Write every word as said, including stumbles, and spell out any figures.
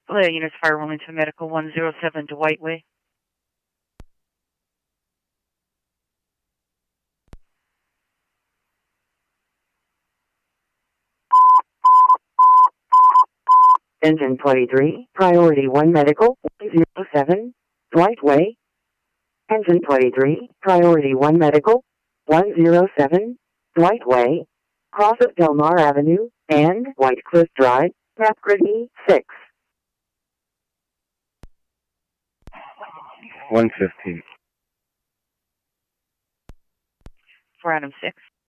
Leah Units Fire Wilmington Medical one zero seven Dwight Way. Engine twenty-three, Priority one Medical, one zero seven, Dwight Way. Engine twenty-three, Priority one Medical, one zero seven, Dwight Way, cross of Delmar Avenue, and White Cliff Drive, Napgrid E six. one fifteen. For Adam six.